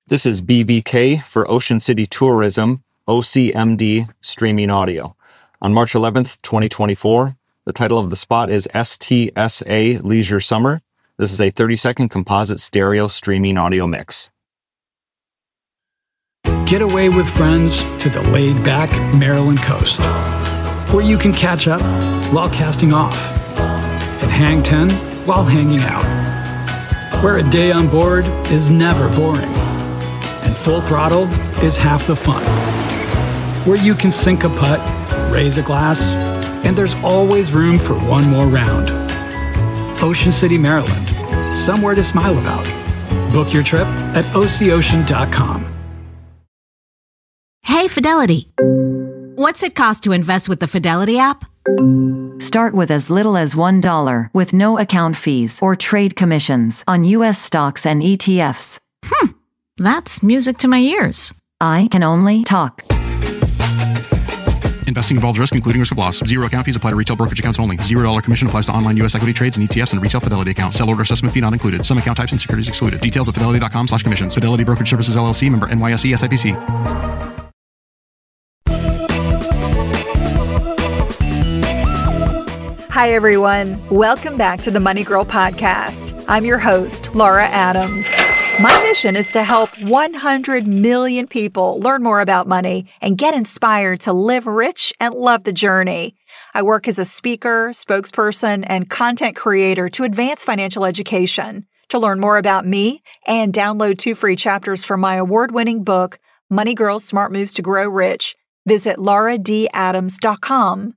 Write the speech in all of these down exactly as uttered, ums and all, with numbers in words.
This is B V K for Ocean City Tourism, O C M D Streaming Audio. On March eleventh, twenty twenty-four, the title of the spot is S T S A Leisure Summer. This is a thirty-second composite stereo streaming audio mix. Get away with friends to the laid-back Maryland coast, where you can catch up while casting off and hang ten while hanging out, where a day on board is never boring and full throttle is half the fun, where you can sink a putt, raise a glass, and there's always room for one more round. Ocean City, Maryland, somewhere to smile about. Book your trip at O C ocean dot com. Hey, Fidelity. What's it cost to invest with the Fidelity app? Start with as little as one dollar with no account fees or trade commissions on U S stocks and E T Fs. Hmm, that's music to my ears. I can only talk. Investing involves risk, including risk of loss. Zero account fees apply to retail brokerage accounts only. Zero dollar commission applies to online U S equity trades and E T Fs and retail Fidelity accounts. Sell order assessment fee not included. Some account types and securities excluded. Details at fidelity dot com slash commissions. Fidelity Brokerage Services L L C, member N Y S E S I P C. Hi, everyone. Welcome back to the Money Girl Podcast. I'm your host, Laura Adams. My mission is to help one hundred million people learn more about money and get inspired to live rich and love the journey. I work as a speaker, spokesperson, and content creator to advance financial education. To learn more about me and download two free chapters from my award-winning book, Money Girls, Smart Moves to Grow Rich, visit laura d adams dot com.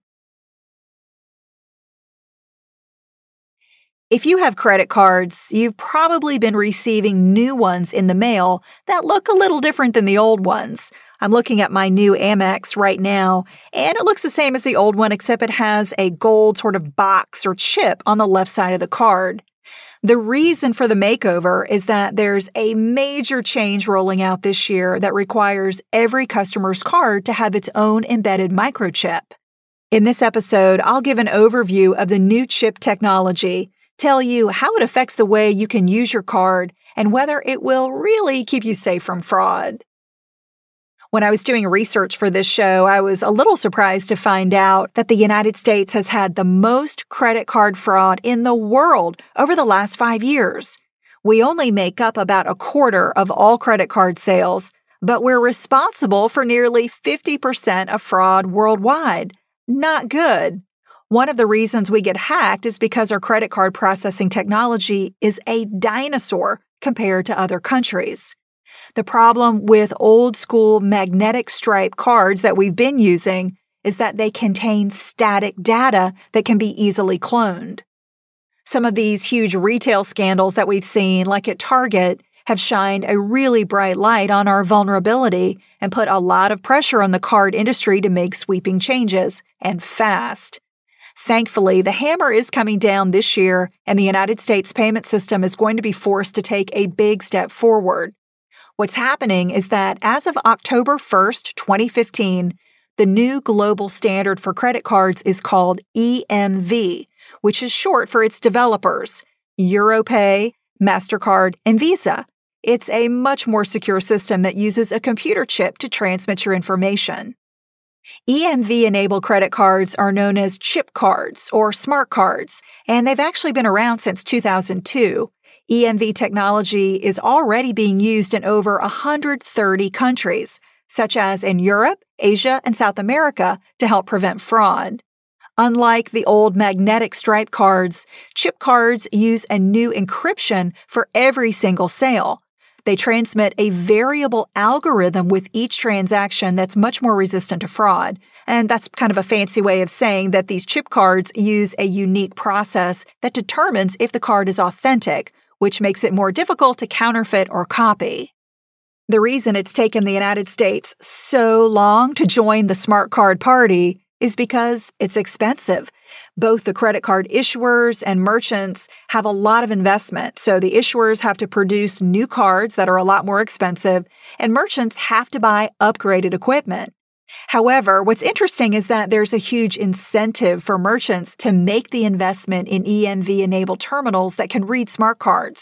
If you have credit cards, you've probably been receiving new ones in the mail that look a little different than the old ones. I'm looking at my new Amex right now, and it looks the same as the old one, except it has a gold sort of box or chip on the left side of the card. The reason for the makeover is that there's a major change rolling out this year that requires every customer's card to have its own embedded microchip. In this episode, I'll give an overview of the new chip technology, tell you how it affects the way you can use your card, and whether it will really keep you safe from fraud. When I was doing research for this show, I was a little surprised to find out that the United States has had the most credit card fraud in the world over the last five years. We only make up about a quarter of all credit card sales, but we're responsible for nearly fifty percent of fraud worldwide. Not good. One of the reasons we get hacked is because our credit card processing technology is a dinosaur compared to other countries. The problem with old school magnetic stripe cards that we've been using is that they contain static data that can be easily cloned. Some of these huge retail scandals that we've seen, like at Target, have shined a really bright light on our vulnerability and put a lot of pressure on the card industry to make sweeping changes, and fast. Thankfully, the hammer is coming down this year, and the United States payment system is going to be forced to take a big step forward. What's happening is that as of October first, twenty fifteen, the new global standard for credit cards is called E M V, which is short for its developers, Europay, MasterCard, and Visa. It's a much more secure system that uses a computer chip to transmit your information. E M V-enabled credit cards are known as chip cards or smart cards, and they've actually been around since two thousand two. E M V technology is already being used in over one hundred thirty countries, such as in Europe, Asia, and South America, to help prevent fraud. Unlike the old magnetic stripe cards, chip cards use a new encryption for every single sale. They transmit a variable algorithm with each transaction that's much more resistant to fraud. And that's kind of a fancy way of saying that these chip cards use a unique process that determines if the card is authentic, which makes it more difficult to counterfeit or copy. The reason it's taken the United States so long to join the smart card party is because it's expensive. Both the credit card issuers and merchants have a lot of investment, so the issuers have to produce new cards that are a lot more expensive, and merchants have to buy upgraded equipment. However, what's interesting is that there's a huge incentive for merchants to make the investment in E M V-enabled terminals that can read smart cards.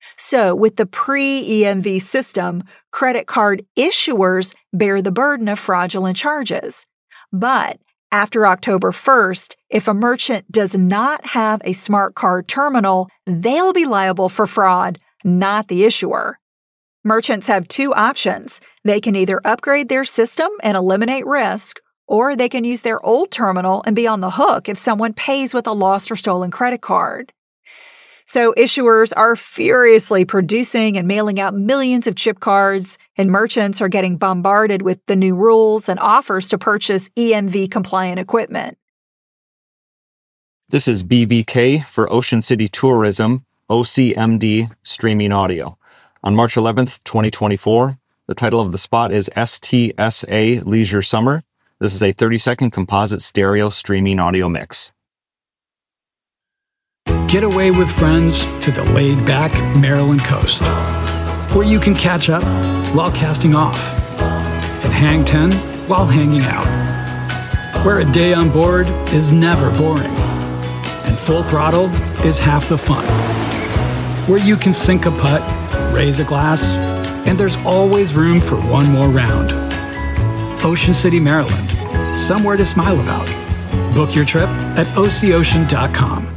So with the pre-E M V system, credit card issuers bear the burden of fraudulent charges. But after October first, if a merchant does not have a smart card terminal, they'll be liable for fraud, not the issuer. Merchants have two options. They can either upgrade their system and eliminate risk, or they can use their old terminal and be on the hook if someone pays with a lost or stolen credit card. So issuers are furiously producing and mailing out millions of chip cards, and merchants are getting bombarded with the new rules and offers to purchase E M V-compliant equipment. This is B V K for Ocean City Tourism, O C M D Streaming Audio. On March eleventh, twenty twenty-four, the title of the spot is S T S A Leisure Summer. This is a thirty-second composite stereo streaming audio mix. Get away with friends to the laid-back Maryland coast, where you can catch up while casting off, and hang ten while hanging out, where a day on board is never boring, and full throttle is half the fun, where you can sink a putt, raise a glass, and there's always room for one more round. Ocean City, Maryland, somewhere to smile about. Book your trip at O C ocean dot com.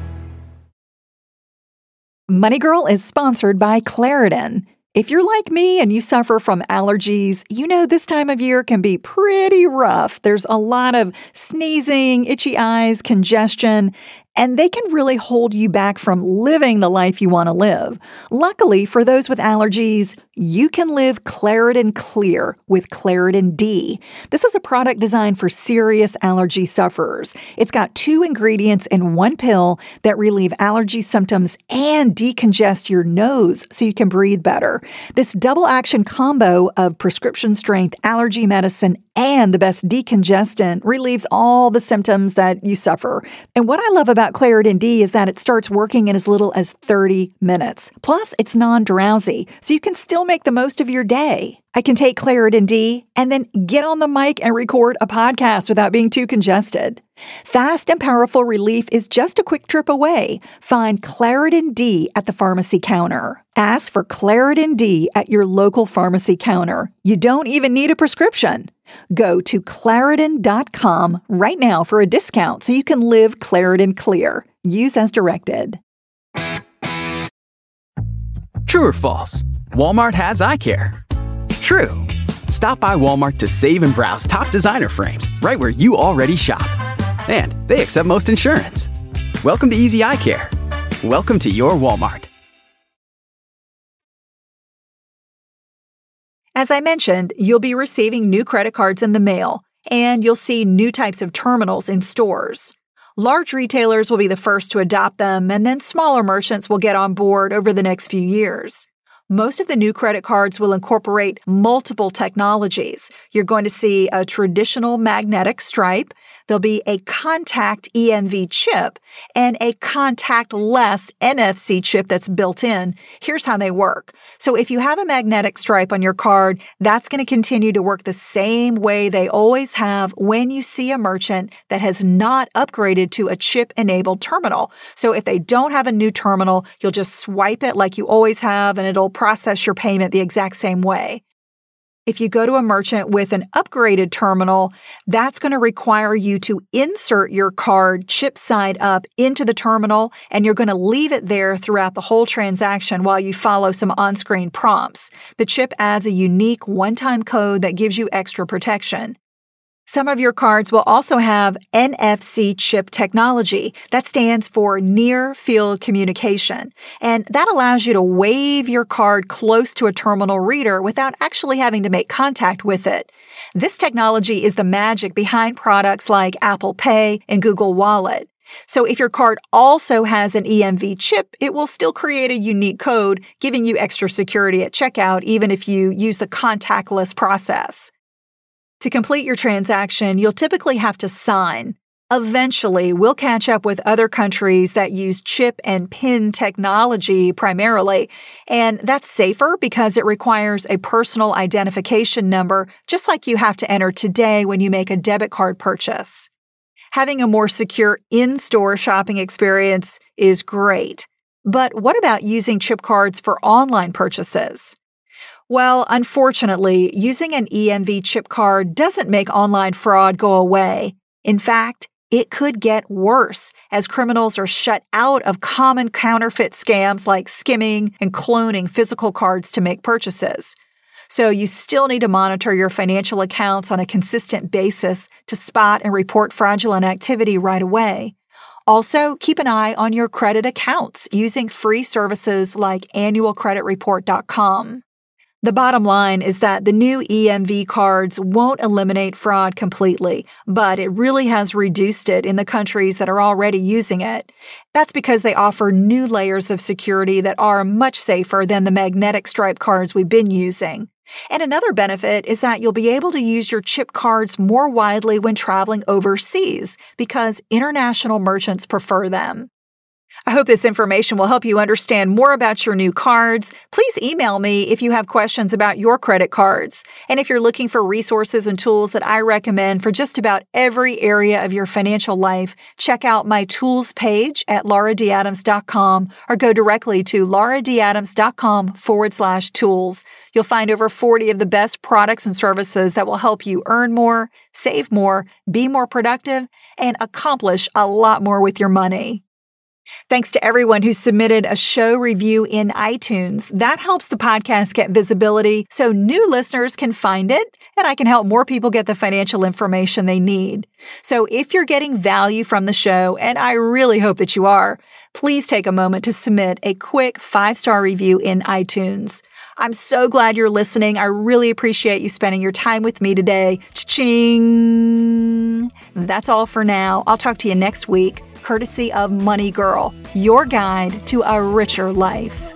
Money Girl is sponsored by Claritin. If you're like me and you suffer from allergies, you know this time of year can be pretty rough. There's a lot of sneezing, itchy eyes, congestion, and they can really hold you back from living the life you want to live. Luckily, for those with allergies, you can live Claritin Clear with Claritin D. This is a product designed for serious allergy sufferers. It's got two ingredients in one pill that relieve allergy symptoms and decongest your nose so you can breathe better. This double-action combo of prescription-strength allergy medicine and the best decongestant relieves all the symptoms that you suffer. And what I love about Claritin D is that it starts working in as little as thirty minutes. Plus, it's non-drowsy, so you can still make the most of your day. I can take Claritin D and then get on the mic and record a podcast without being too congested. Fast and powerful relief is just a quick trip away. Find Claritin D at the pharmacy counter. Ask for Claritin D at your local pharmacy counter. You don't even need a prescription. Go to Claritin dot com right now for a discount so you can live Claritin Clear. Use as directed. True or false? Walmart has eye care. True. Stop by Walmart to save and browse top designer frames right where you already shop. And they accept most insurance. Welcome to Easy Eye Care. Welcome to your Walmart. As I mentioned, you'll be receiving new credit cards in the mail, and you'll see new types of terminals in stores. Large retailers will be the first to adopt them, and then smaller merchants will get on board over the next few years. Most of the new credit cards will incorporate multiple technologies. You're going to see a traditional magnetic stripe. There'll be a contact E M V chip and a contactless N F C chip that's built in. Here's how they work. So if you have a magnetic stripe on your card, that's going to continue to work the same way they always have when you see a merchant that has not upgraded to a chip-enabled terminal. So if they don't have a new terminal, you'll just swipe it like you always have, and it'll process your payment the exact same way. If you go to a merchant with an upgraded terminal, that's going to require you to insert your card chip side up into the terminal, and you're going to leave it there throughout the whole transaction while you follow some on-screen prompts. The chip adds a unique one-time code that gives you extra protection. Some of your cards will also have N F C chip technology. That stands for Near Field Communication, and that allows you to wave your card close to a terminal reader without actually having to make contact with it. This technology is the magic behind products like Apple Pay and Google Wallet. So if your card also has an E M V chip, it will still create a unique code, giving you extra security at checkout, even if you use the contactless process. To complete your transaction, you'll typically have to sign. Eventually, we'll catch up with other countries that use chip and PIN technology primarily, and that's safer because it requires a personal identification number, just like you have to enter today when you make a debit card purchase. Having a more secure in-store shopping experience is great. But what about using chip cards for online purchases? Well, unfortunately, using an E M V chip card doesn't make online fraud go away. In fact, it could get worse as criminals are shut out of common counterfeit scams like skimming and cloning physical cards to make purchases. So you still need to monitor your financial accounts on a consistent basis to spot and report fraudulent activity right away. Also, keep an eye on your credit accounts using free services like annual credit report dot com. The bottom line is that the new E M V cards won't eliminate fraud completely, but it really has reduced it in the countries that are already using it. That's because they offer new layers of security that are much safer than the magnetic stripe cards we've been using. And another benefit is that you'll be able to use your chip cards more widely when traveling overseas because international merchants prefer them. I hope this information will help you understand more about your new cards. Please email me if you have questions about your credit cards. And if you're looking for resources and tools that I recommend for just about every area of your financial life, check out my tools page at laura d adams dot com or go directly to laura d adams dot com forward slash tools. You'll find over forty of the best products and services that will help you earn more, save more, be more productive, and accomplish a lot more with your money. Thanks to everyone who submitted a show review in iTunes. That helps the podcast get visibility so new listeners can find it, and I can help more people get the financial information they need. So if you're getting value from the show, and I really hope that you are, please take a moment to submit a quick five-star review in iTunes. I'm so glad you're listening. I really appreciate you spending your time with me today. Cha-ching! That's all for now. I'll talk to you next week, courtesy of Money Girl, your guide to a richer life.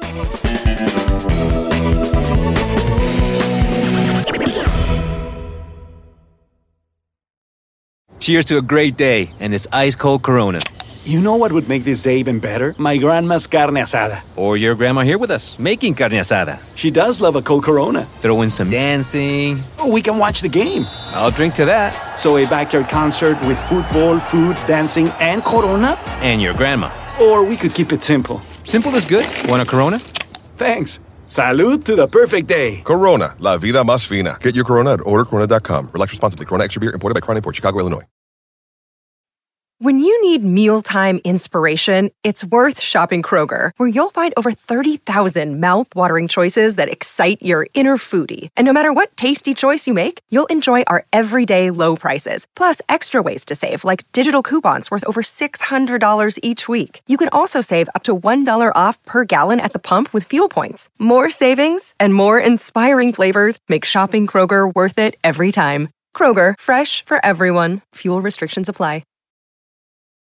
Cheers to a great day and this ice-cold Corona. You know what would make this day even better? My grandma's carne asada. Or your grandma here with us, making carne asada. She does love a cold Corona. Throw in some dancing. Oh, we can watch the game. I'll drink to that. So a backyard concert with football, food, dancing, and Corona? And your grandma. Or we could keep it simple. Simple is good. Want a Corona? Thanks. Salud to the perfect day. Corona, la vida más fina. Get your Corona at order corona dot com. Relax responsibly. Corona Extra Beer, imported by Crown Imports, Chicago, Illinois. When you need mealtime inspiration, it's worth shopping Kroger, where you'll find over thirty thousand mouth-watering choices that excite your inner foodie. And no matter what tasty choice you make, you'll enjoy our everyday low prices, plus extra ways to save, like digital coupons worth over six hundred dollars each week. You can also save up to one dollar off per gallon at the pump with fuel points. More savings and more inspiring flavors make shopping Kroger worth it every time. Kroger, fresh for everyone. Fuel restrictions apply.